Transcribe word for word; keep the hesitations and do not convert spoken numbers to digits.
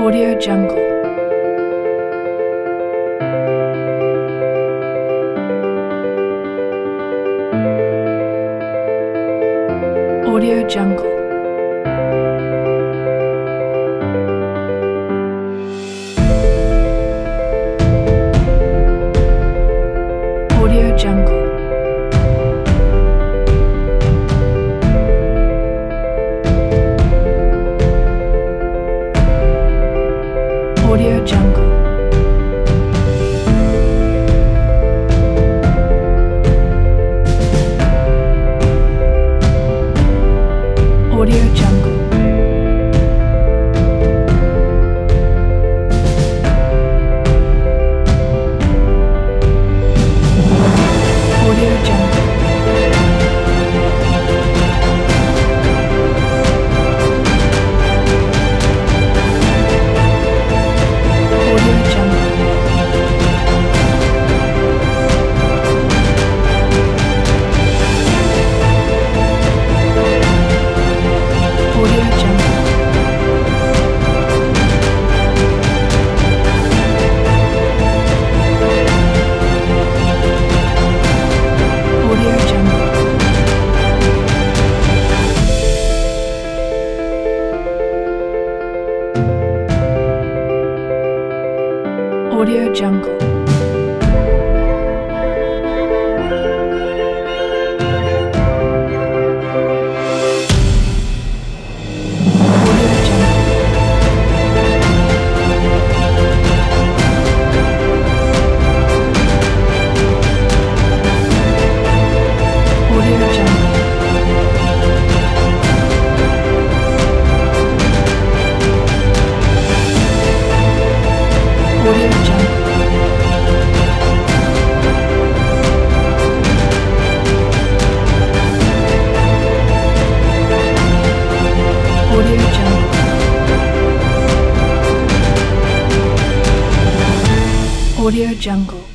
Audio Jungle. Audio Jungle. Audio Jungle. Audio Jungle. Audio Jungle. Audio Jungle. Audio Jungle. Audio Jungle. Audio Jungle. Audio Jungle. Audio Jungle. Audio Jungle. Audio Jungle. Audio Jungle.